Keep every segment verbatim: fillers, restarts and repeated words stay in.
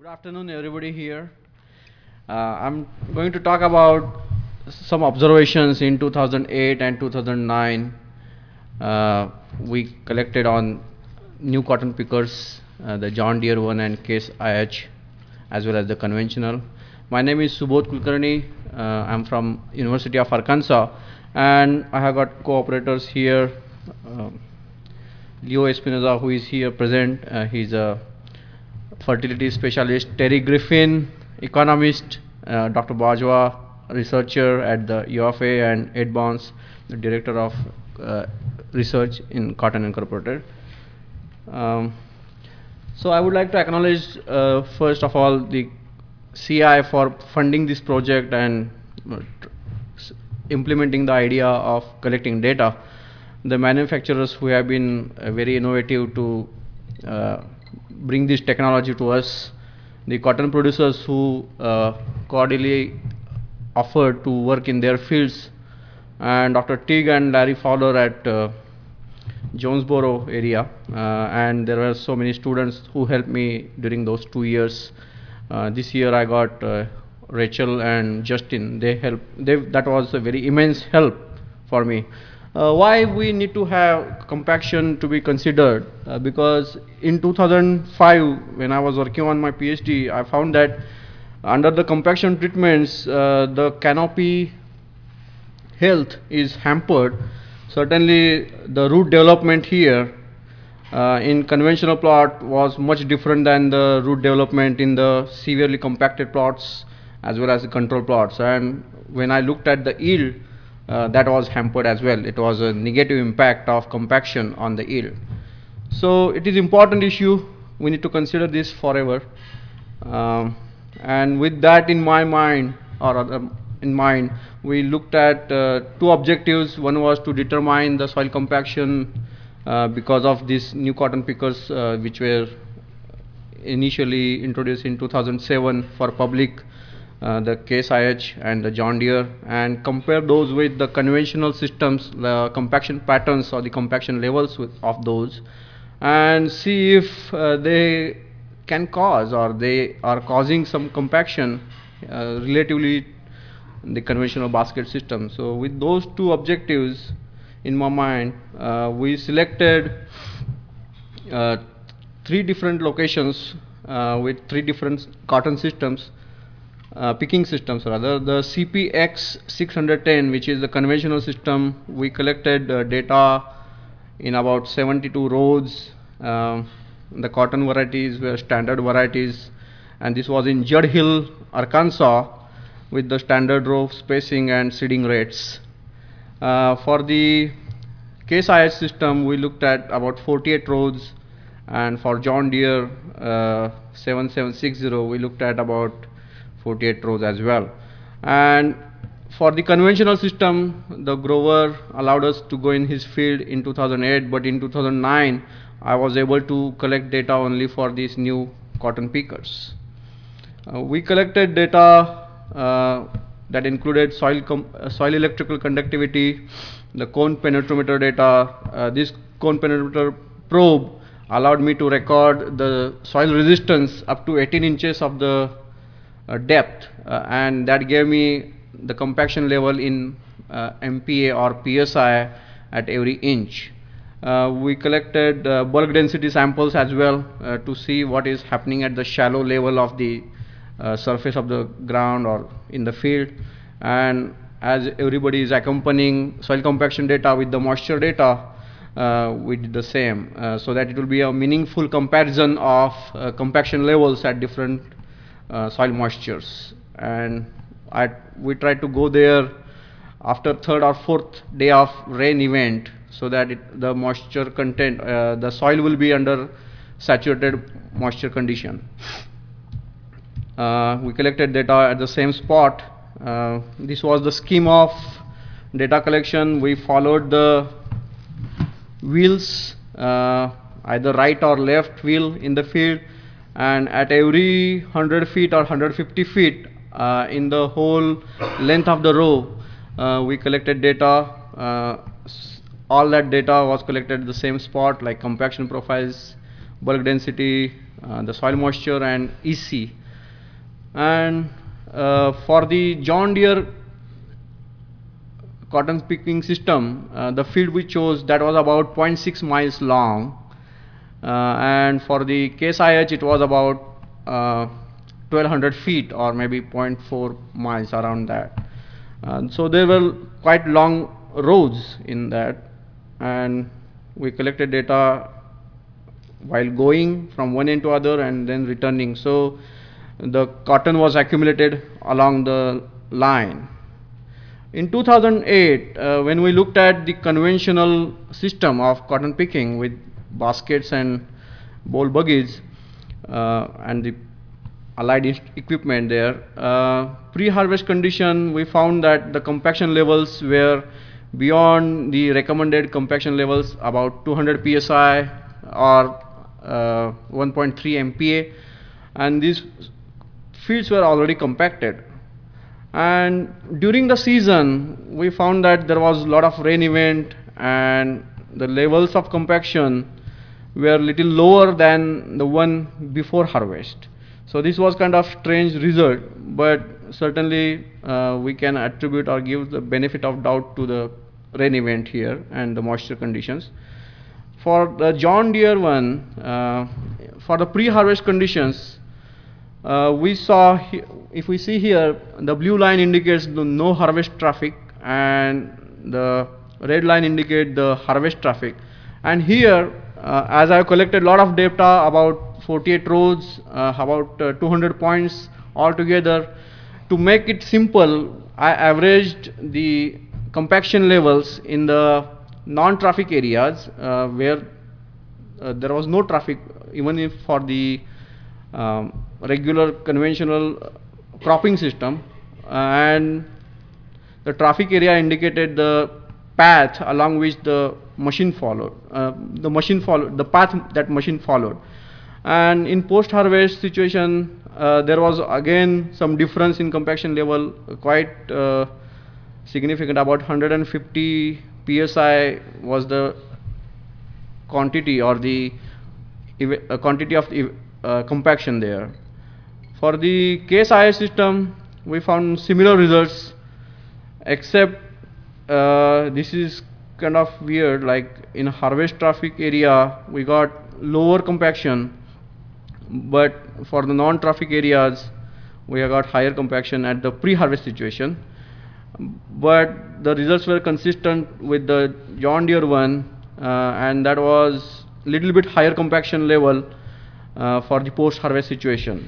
Good afternoon, everybody here. Uh, I'm going to talk about some observations in two thousand eight and two thousand nine. Uh, we collected on new cotton pickers, uh, the John Deere one and Case I H, as well as the conventional. My name is Subodh Kulkarni. Uh, I'm from University of Arkansas, and I have got co-operators here. Uh, Leo Espinoza, who is here present, uh, he's a fertility specialist. Terry Griffin, economist. uh, Doctor Bajwa, researcher at the U F A, and Ed Barnes, the director of uh, research in Cotton Incorporated. Um, so I would like to acknowledge uh, first of all the C I for funding this project and uh, implementing the idea of collecting data. The manufacturers who have been uh, very innovative to uh, bring this technology to us, the cotton producers who uh, cordially offered to work in their fields, and Doctor Teague and Larry Fowler at uh, Jonesboro area, uh, and there were so many students who helped me during those two years. Uh, this year I got uh, Rachel and Justin. They helped. They, that was a very immense help for me. Uh, why we need to have compaction to be considered? Uh, because in two thousand five, when I was working on my PhD, I found that under the compaction treatments, uh, the canopy health is hampered. Certainly, the root development here uh, in conventional plot was much different than the root development in the severely compacted plots as well as the control plots. And when I looked at the yield, Uh, that was hampered as well. It was a negative impact of compaction on the yield. So it is important issue. We need to consider this forever. Um, and with that in my mind, or other in mind, we looked at uh, two objectives. One was to determine the soil compaction uh, because of these new cotton pickers uh, which were initially introduced in two thousand seven for public. Uh, the Case I H and the John Deere, and compare those with the conventional systems, the compaction patterns or the compaction levels with, of those, and see if uh, they can cause or they are causing some compaction uh, relatively the conventional basket system. So with those two objectives in my mind, uh, we selected uh, three different locations uh, with three different cotton systems. Uh, picking systems rather. The C P X six ten, which is the conventional system, we collected uh, data in about seventy-two rows. Um, the cotton varieties were standard varieties, and this was in Judd Hill, Arkansas, with the standard row spacing and seeding rates. Uh, for the Case I H system, we looked at about forty-eight rows, and for John Deere uh, seventy-seven sixty, we looked at about forty-eight rows as well. And for the conventional system, the grower allowed us to go in his field in two thousand eight, but in two thousand nine I was able to collect data only for these new cotton pickers. Uh, we collected data uh, that included soil uh, soil electrical conductivity, the cone penetrometer data. Uh, this cone penetrometer probe allowed me to record the soil resistance up to eighteen inches of the Uh, depth, uh, and that gave me the compaction level in uh, M P A or P S I at every inch. Uh, we collected uh, bulk density samples as well uh, to see what is happening at the shallow level of the uh, surface of the ground or in the field. And as everybody is accompanying soil compaction data with the moisture data, uh, we did the same uh, so that it will be a meaningful comparison of uh, compaction levels at different Uh, soil moistures. And I, we try to go there after third or fourth day of rain event so that it, the moisture content, uh, the soil will be under saturated moisture condition. Uh, we collected data at the same spot. Uh, this was the scheme of data collection. We followed the wheels, uh, either right or left wheel in the field, and at every one hundred feet or one hundred fifty feet uh, in the whole length of the row, uh, we collected data. Uh, all that data was collected at the same spot, like compaction profiles, bulk density, uh, the soil moisture, and E C. And uh, for the John Deere cotton picking system, uh, the field we chose, that was about zero point six miles long, uh, and for the Case I H it was about uh, twelve hundred feet, or maybe zero point four miles, around that. Uh, so there were quite long roads in that, and we collected data while going from one end to other and then returning. So the cotton was accumulated along the line. In two thousand eight, uh, when we looked at the conventional system of cotton picking with baskets and bowl buggies uh, and the allied equipment there, uh, pre-harvest condition, we found that the compaction levels were beyond the recommended compaction levels, about two hundred P S I or uh, one point three M P A, and these fields were already compacted. And during the season, we found that there was a lot of rain event, and the levels of compaction were little lower than the one before harvest. So this was kind of strange result, but certainly uh, we can attribute or give the benefit of doubt to the rain event here and the moisture conditions. For the John Deere one, uh, for the pre-harvest conditions, uh, we saw, if we see here, the blue line indicates the no harvest traffic, and the red line indicates the harvest traffic. And here, uh, as I collected a lot of data about forty-eight rows, uh, about uh, two hundred points altogether, to make it simple, I averaged the compaction levels in the non-traffic areas uh, where uh, there was no traffic, even if for the um, regular conventional cropping system, uh, and the traffic area indicated the path along which the machine followed, uh, the machine followed, the path that machine followed. And in post-harvest situation, uh, there was again some difference in compaction level, quite uh, significant, about one hundred fifty P S I was the quantity or the uh, quantity of the uh, compaction there. For the Case I H system, we found similar results, except uh, this is kind of weird, like in harvest traffic area we got lower compaction, but for the non-traffic areas we have got higher compaction at the pre-harvest situation. But the results were consistent with the John Deere one, uh, and that was little bit higher compaction level uh, for the post-harvest situation.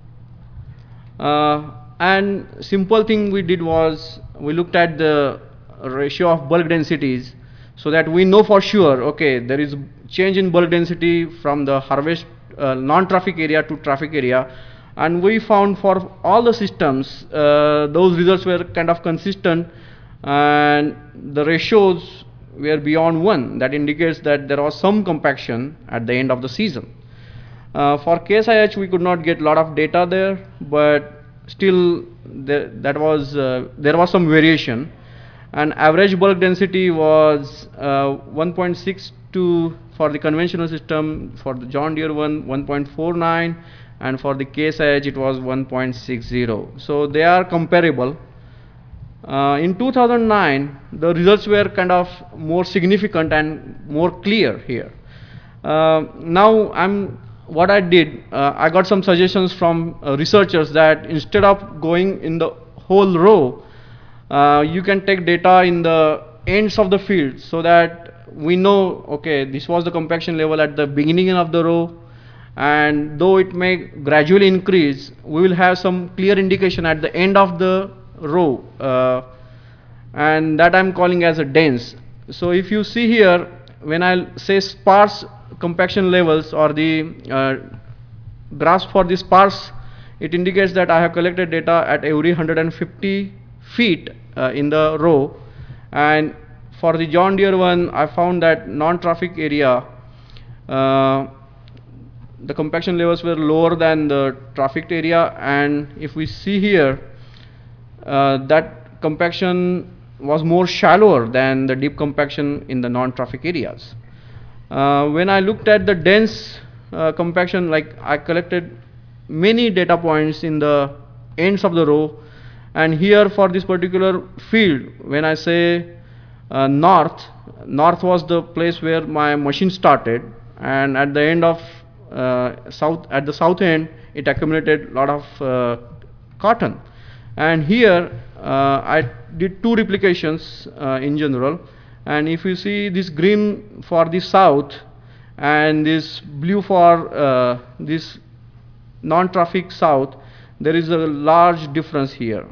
Uh, and simple thing we did was we looked at the ratio of bulk densities, so that we know for sure, okay, there is change in bulk density from the harvest uh, non-traffic area to traffic area. And we found for all the systems, uh, those results were kind of consistent, and the ratios were beyond one. That indicates that there was some compaction at the end of the season. Uh, for Case I H, we could not get a lot of data there, but still there, that was, uh, there was some variation. And average bulk density was uh, one point six two for the conventional system, for the John Deere one, one point four nine, and for the Case I H it was one point six zero. So they are comparable. Uh, in two thousand nine, the results were kind of more significant and more clear here. Uh, now I'm what I did, uh, I got some suggestions from uh, researchers that instead of going in the whole row, uh, you can take data in the ends of the field, so that we know, okay, this was the compaction level at the beginning of the row, and though it may gradually increase, we will have some clear indication at the end of the row, uh, and that I'm calling as a dense. So if you see here, when I say sparse compaction levels, or the uh, graph for the sparse, it indicates that I have collected data at every one hundred fifty feet uh, in the row. And for the John Deere one, I found that non-traffic area, uh, the compaction levels were lower than the trafficked area, and if we see here, uh, that compaction was more shallower than the deep compaction in the non-traffic areas. Uh, when I looked at the dense uh, compaction, like I collected many data points in the ends of the row, and here for this particular field, when I say uh, north, north was the place where my machine started, and at the end of uh, south, at the south end, it accumulated a lot of uh, cotton. And here uh, I did two replications uh, in general, and if you see this green for the south and this blue for uh, this non-traffic south, there is a large difference here.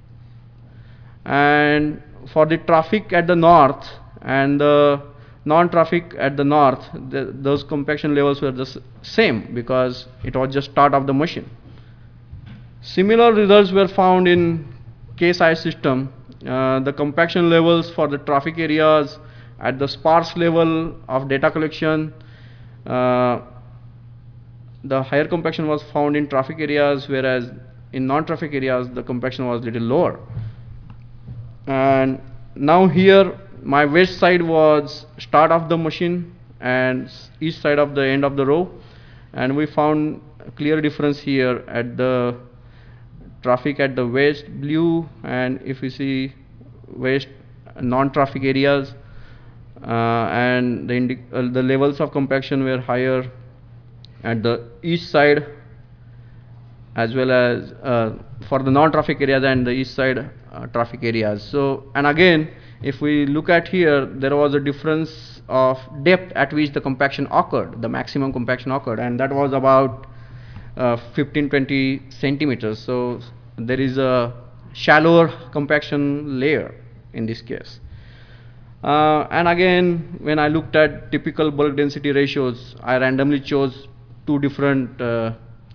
And for the traffic at the north and the non-traffic at the north, the, those compaction levels were the s- same, because it was just start of the machine. Similar results were found in case I system. Uh, the compaction levels for the traffic areas at the sparse level of data collection, uh, the higher compaction was found in traffic areas, whereas in non-traffic areas the compaction was little lower. And now here my west side was start of the machine and east side of the end of the row, and we found a clear difference here at the traffic at the west blue, and if you see west non-traffic areas, uh, and the, indi uh, the levels of compaction were higher at the east side, as well as uh, for the non-traffic areas and the east side uh, traffic areas. So, and again, if we look at here, there was a difference of depth at which the compaction occurred, the maximum compaction occurred, and that was about uh, fifteen to twenty centimeters. So there is a shallower compaction layer in this case. Uh, and again, when I looked at typical bulk density ratios, I randomly chose two different uh,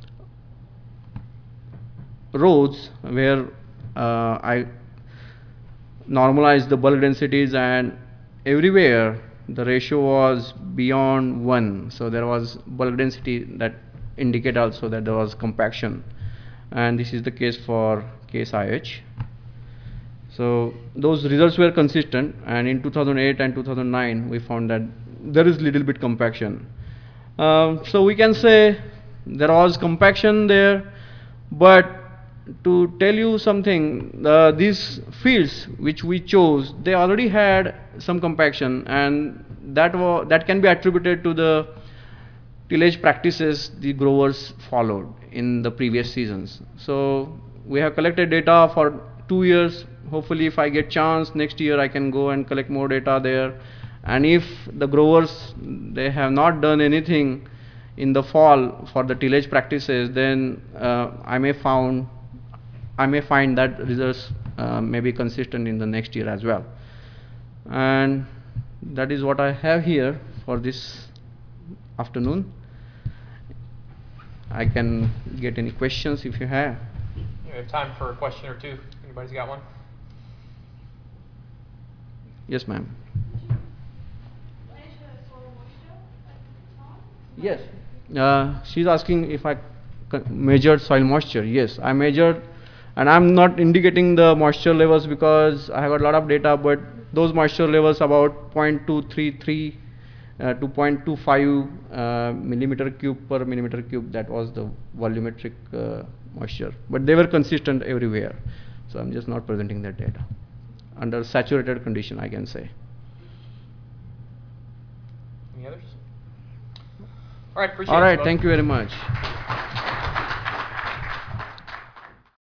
rows where uh, I normalized the bulk densities, and everywhere the ratio was beyond one. So there was bulk density that indicate also that there was compaction, and this is the case for case I H. So those results were consistent, and in two thousand eight and two thousand nine we found that there is little bit compaction. Uh, so we can say there was compaction there, but to tell you something, uh, these fields which we chose, they already had some compaction, and that wa that can be attributed to the tillage practices the growers followed in the previous seasons. So we have collected data for two years. Hopefully, if I get chance next year, I can go and collect more data there. And if the growers, they have not done anything in the fall for the tillage practices, then uh, I may found I may find that results uh, may be consistent in the next year as well. And that is what I have here for this afternoon. I can get any questions if you have. We have time for a question or two. Anybody's got one? Yes, ma'am. Yes. Uh, she's asking if I measured soil moisture. Yes, I measured, and I'm not indicating the moisture levels because I have got a lot of data, but those moisture levels about zero point two three three uh, to zero point two five uh, millimeter cube per millimeter cube. That was the volumetric uh, moisture, but they were consistent everywhere. So I'm just not presenting that data under saturated condition, I can say. Any others? All right, appreciate All it. right, thank you very much.